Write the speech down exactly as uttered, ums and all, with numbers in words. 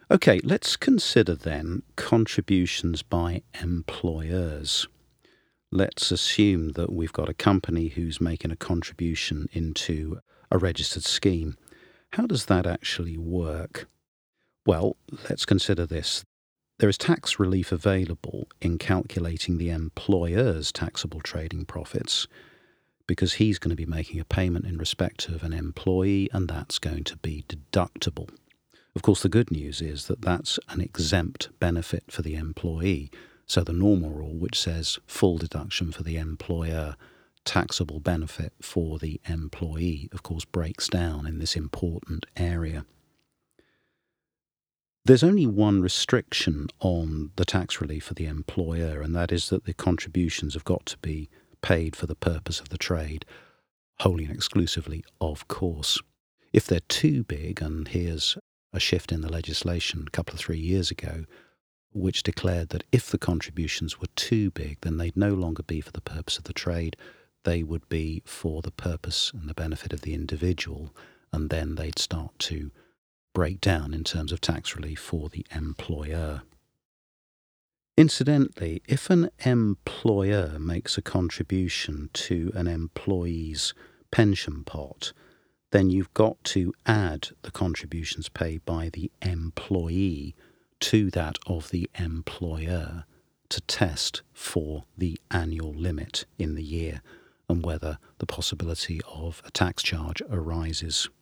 Okay, let's consider then contributions by employers. Let's assume that we've got a company who's making a contribution into a registered scheme. How does that actually work? Well, let's consider this. There is tax relief available in calculating the employer's taxable trading profits because he's going to be making a payment in respect of an employee, and that's going to be deductible. Of course, the good news is that that's an exempt benefit for the employee. So the normal rule, which says full deduction for the employer, taxable benefit for the employee, of course, breaks down in this important area. There's only one restriction on the tax relief for the employer, and that is that the contributions have got to be paid for the purpose of the trade, wholly and exclusively, of course. If they're too big, and here's a shift in the legislation a couple of three years ago, which declared that if the contributions were too big, then they'd no longer be for the purpose of the trade, they would be for the purpose and the benefit of the individual, and then they'd start to break down in terms of tax relief for the employer. Incidentally, if an employer makes a contribution to an employee's pension pot, then you've got to add the contributions paid by the employee to that of the employer to test for the annual limit in the year and whether the possibility of a tax charge arises.